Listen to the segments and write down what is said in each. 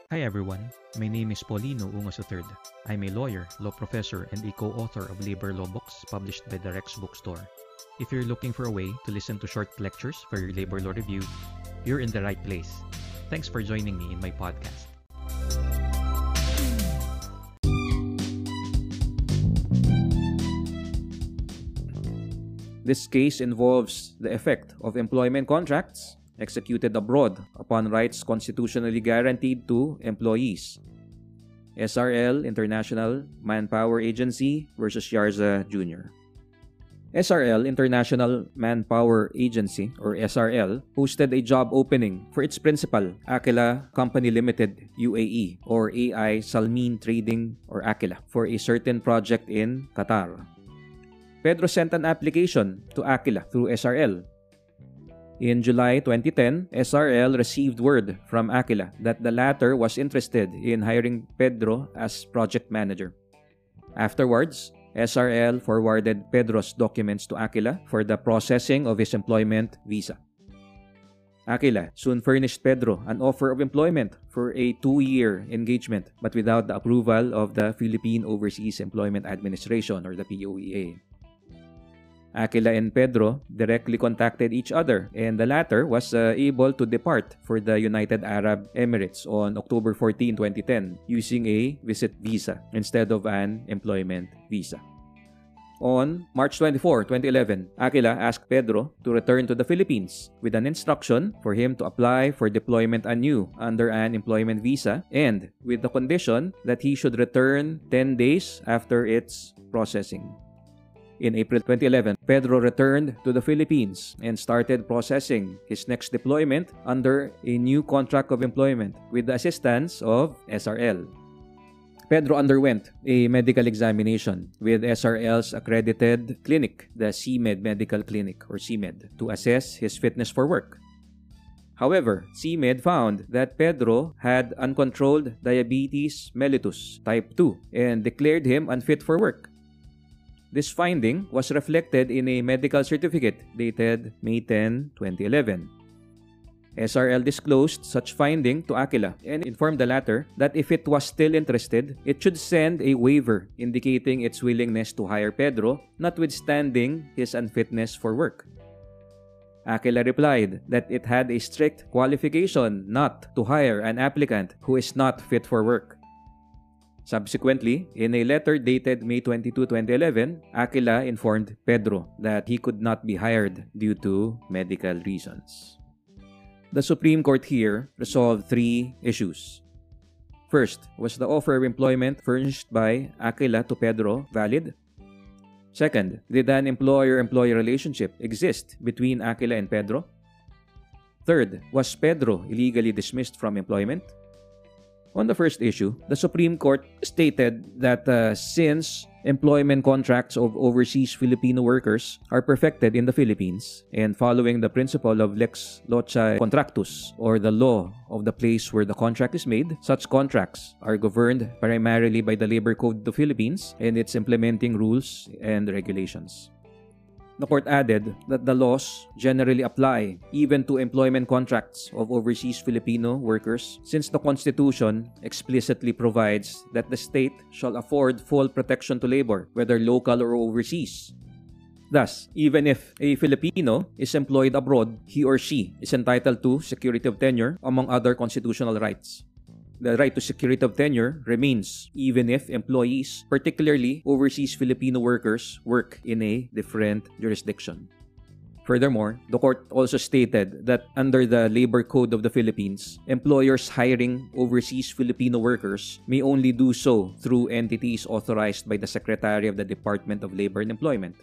Hi everyone, my name is Paulino Ungos III. I'm a lawyer, law professor, and a co-author of labor law books published by the Rex Bookstore. If you're looking for a way to listen to short lectures for your labor law review, you're in the right place. Thanks for joining me in my podcast. This case involves the effect of employment contracts executed abroad upon rights constitutionally guaranteed to employees. SRL International Manpower Agency versus Yarza Jr. SRL International Manpower Agency or SRL posted a job opening for its principal, Aquila Company Limited UAE or AI Salmin Trading or Aquila for a certain project in Qatar. Pedro sent an application to Aquila through SRL. In July 2010, SRL received word from Aquila that the latter was interested in hiring Pedro as project manager. Afterwards, SRL forwarded Pedro's documents to Aquila for the processing of his employment visa. Aquila soon furnished Pedro an offer of employment for a 2-year engagement but without the approval of the Philippine Overseas Employment Administration or the POEA. Aquila and Pedro directly contacted each other and the latter was able to depart for the United Arab Emirates on October 14, 2010 using a visit visa instead of an employment visa. On March 24, 2011, Aquila asked Pedro to return to the Philippines with an instruction for him to apply for deployment anew under an employment visa and with the condition that he should return 10 days after its processing. In April 2011, Pedro returned to the Philippines and started processing his next deployment under a new contract of employment with the assistance of SRL. Pedro underwent a medical examination with SRL's accredited clinic, the CMED Medical Clinic or CMED, to assess his fitness for work. However, CMED found that Pedro had uncontrolled diabetes mellitus type 2 and declared him unfit for work. This finding was reflected in a medical certificate dated May 10, 2011. SRL disclosed such finding to Aquila and informed the latter that if it was still interested, it should send a waiver indicating its willingness to hire Pedro, notwithstanding his unfitness for work. Aquila replied that it had a strict qualification not to hire an applicant who is not fit for work. Subsequently, in a letter dated May 22, 2011, Aquila informed Pedro that he could not be hired due to medical reasons. The Supreme Court here resolved 3 issues. First, was the offer of employment furnished by Aquila to Pedro valid? Second, did an employer-employee relationship exist between Aquila and Pedro? Third, was Pedro illegally dismissed from employment? On the first issue, the Supreme Court stated that since employment contracts of overseas Filipino workers are perfected in the Philippines and following the principle of lex loci contractus or the law of the place where the contract is made, such contracts are governed primarily by the Labor Code of the Philippines and its implementing rules and regulations. The court added that the laws generally apply even to employment contracts of overseas Filipino workers since the Constitution explicitly provides that the state shall afford full protection to labor, whether local or overseas. Thus, even if a Filipino is employed abroad, he or she is entitled to security of tenure among other constitutional rights. The right to security of tenure remains even if employees, particularly overseas Filipino workers, work in a different jurisdiction. Furthermore, the court also stated that under the Labor Code of the Philippines, employers hiring overseas Filipino workers may only do so through entities authorized by the Secretary of the Department of Labor and Employment.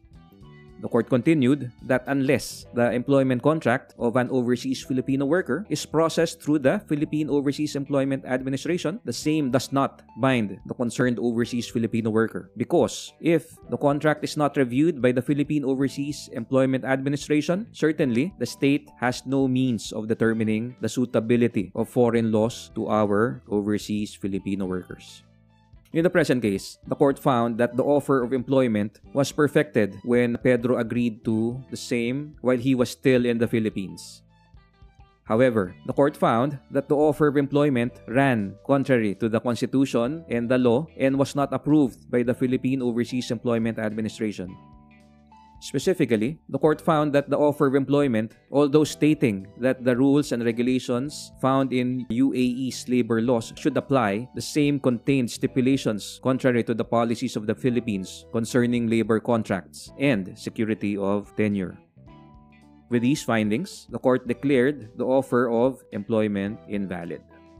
The court continued that unless the employment contract of an overseas Filipino worker is processed through the Philippine Overseas Employment Administration, the same does not bind the concerned overseas Filipino worker. Because if the contract is not reviewed by the Philippine Overseas Employment Administration, certainly the state has no means of determining the suitability of foreign laws to our overseas Filipino workers. In the present case, the court found that the offer of employment was perfected when Pedro agreed to the same while he was still in the Philippines. However, the court found that the offer of employment ran contrary to the Constitution and the law and was not approved by the Philippine Overseas Employment Administration. Specifically, the court found that the offer of employment, although stating that the rules and regulations found in UAE's labor laws should apply, the same contained stipulations contrary to the policies of the Philippines concerning labor contracts and security of tenure. With these findings, the court declared the offer of employment invalid.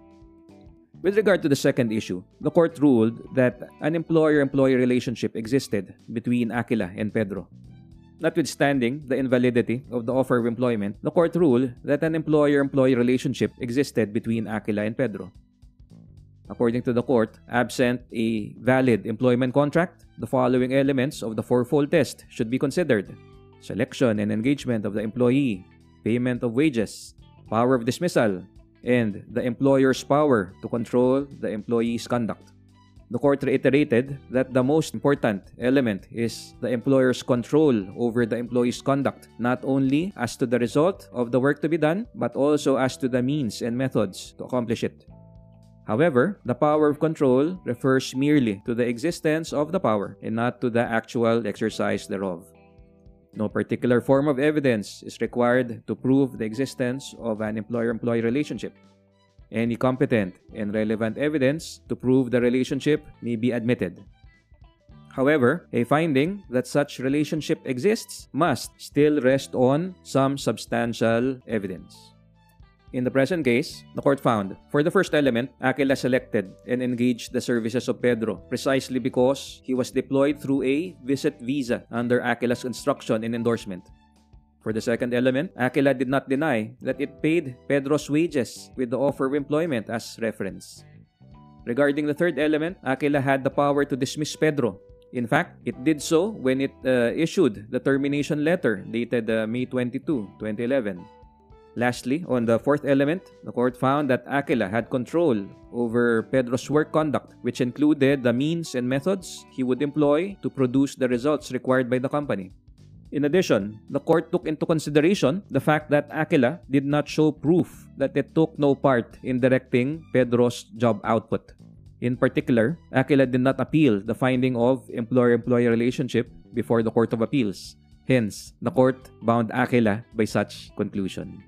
With regard to the second issue, the court ruled that an employer-employee relationship existed between Aquila and Pedro. Notwithstanding the invalidity of the offer of employment, the court ruled that an employer-employee relationship existed between Aquila and Pedro. According to the court, absent a valid employment contract, the following elements of the fourfold test should be considered: selection and engagement of the employee, payment of wages, power of dismissal, and the employer's power to control the employee's conduct. The court reiterated that the most important element is the employer's control over the employee's conduct, not only as to the result of the work to be done, but also as to the means and methods to accomplish it. However, the power of control refers merely to the existence of the power and not to the actual exercise thereof. No particular form of evidence is required to prove the existence of an employer-employee relationship. Any competent and relevant evidence to prove the relationship may be admitted. However, a finding that such relationship exists must still rest on some substantial evidence. In the present case, the court found, for the first element, Aquila selected and engaged the services of Pedro precisely because he was deployed through a visit visa under Aquila's instruction and endorsement. For the second element, Aquila did not deny that it paid Pedro's wages with the offer of employment as reference. Regarding the third element, Aquila had the power to dismiss Pedro. In fact, it did so when it issued the termination letter dated May 22, 2011. Lastly, on the fourth element, the court found that Aquila had control over Pedro's work conduct, which included the means and methods he would employ to produce the results required by the company. In addition, the court took into consideration the fact that Aquila did not show proof that it took no part in directing Pedro's job output. In particular, Aquila did not appeal the finding of employer-employee relationship before the Court of Appeals. Hence, the court bound Aquila by such conclusion.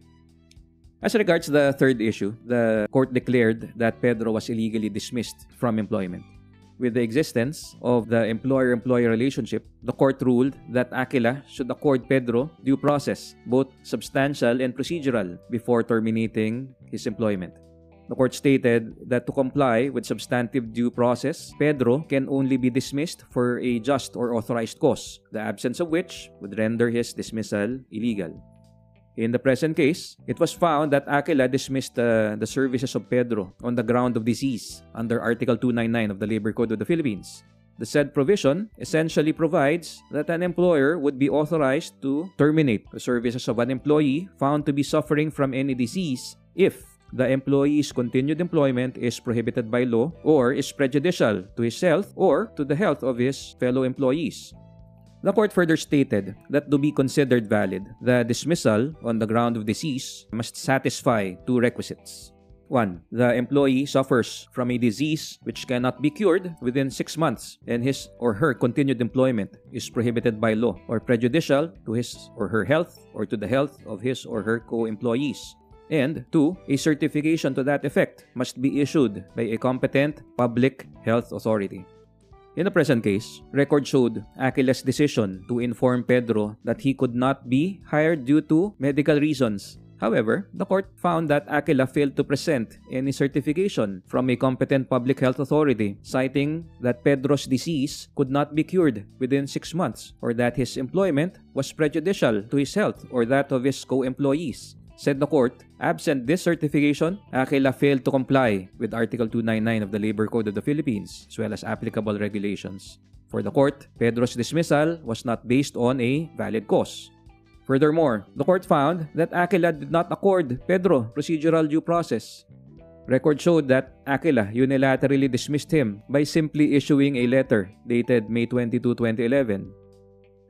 As regards the third issue, the court declared that Pedro was illegally dismissed from employment. With the existence of the employer-employee relationship, the court ruled that Aquila should accord Pedro due process, both substantial and procedural, before terminating his employment. The court stated that to comply with substantive due process, Pedro can only be dismissed for a just or authorized cause, the absence of which would render his dismissal illegal. In the present case, it was found that Aquila dismissed the services of Pedro on the ground of disease under Article 299 of the Labor Code of the Philippines. The said provision essentially provides that an employer would be authorized to terminate the services of an employee found to be suffering from any disease if the employee's continued employment is prohibited by law or is prejudicial to his health or to the health of his fellow employees. The court further stated that to be considered valid, the dismissal on the ground of disease must satisfy two requisites. 1. The employee suffers from a disease which cannot be cured within 6 months and his or her continued employment is prohibited by law or prejudicial to his or her health or to the health of his or her co-employees. And 2. A certification to that effect must be issued by a competent public health authority. In the present case, record showed Aquila's decision to inform Pedro that he could not be hired due to medical reasons. However, the court found that Aquila failed to present any certification from a competent public health authority, citing that Pedro's disease could not be cured within 6 months or that his employment was prejudicial to his health or that of his co-employees. Said the court, absent this certification, Aquila failed to comply with Article 299 of the Labor Code of the Philippines, as well as applicable regulations. For the court, Pedro's dismissal was not based on a valid cause. Furthermore, the court found that Aquila did not accord Pedro procedural due process. Record showed that Aquila unilaterally dismissed him by simply issuing a letter dated May 22, 2011.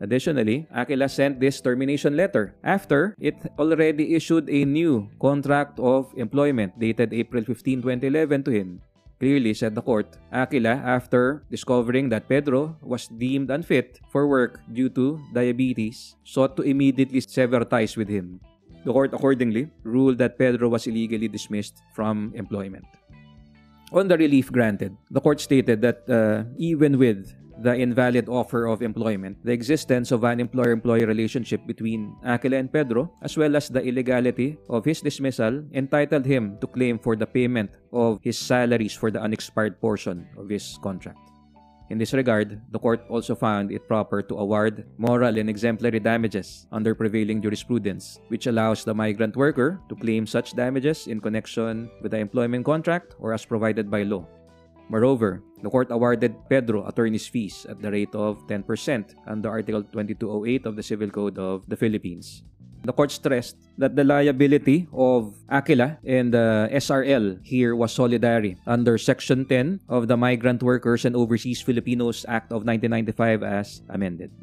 Additionally, Aquila sent this termination letter after it already issued a new contract of employment dated April 15, 2011 to him. Clearly, said the court, Aquila, after discovering that Pedro was deemed unfit for work due to diabetes, sought to immediately sever ties with him. The court accordingly ruled that Pedro was illegally dismissed from employment. On the relief granted, the court stated that even with the invalid offer of employment, the existence of an employer-employee relationship between Aquila and Pedro, as well as the illegality of his dismissal, entitled him to claim for the payment of his salaries for the unexpired portion of his contract. In this regard, the court also found it proper to award moral and exemplary damages under prevailing jurisprudence, which allows the migrant worker to claim such damages in connection with the employment contract or as provided by law. Moreover, the court awarded Pedro attorney's fees at the rate of 10% under Article 2208 of the Civil Code of the Philippines. The court stressed that the liability of Aquila and the SRL here was solidary under Section 10 of the Migrant Workers and Overseas Filipinos Act of 1995 as amended.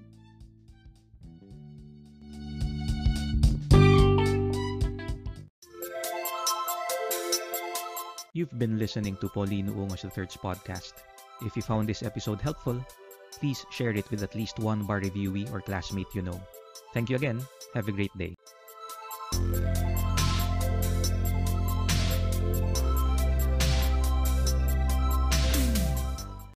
You've been listening to Paulino Ungos III's podcast. If you found this episode helpful, please share it with at least one bar reviewee or classmate you know. Thank you again. Have a great day.